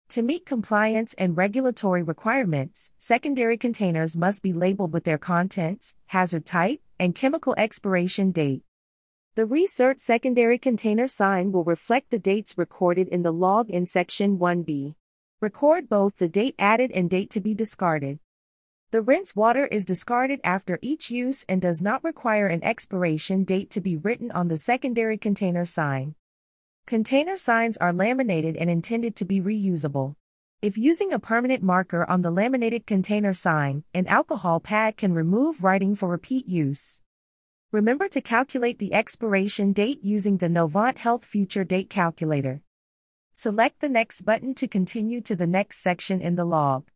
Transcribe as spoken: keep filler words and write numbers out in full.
To meet compliance and regulatory requirements, secondary containers must be labeled with their contents, hazard type, and chemical expiration date. The Research Secondary Container sign will reflect the dates recorded in the log in Section one B. Record both the date added and date to be discarded. The rinse water is discarded after each use and does not require an expiration date to be written on the secondary container sign. Container signs are laminated and intended to be reusable. If using a permanent marker on the laminated container sign, an alcohol pad can remove writing for repeat use. Remember to calculate the expiration date using the Novant Health Future Date Calculator. Select the Next button to continue to the next section in the log.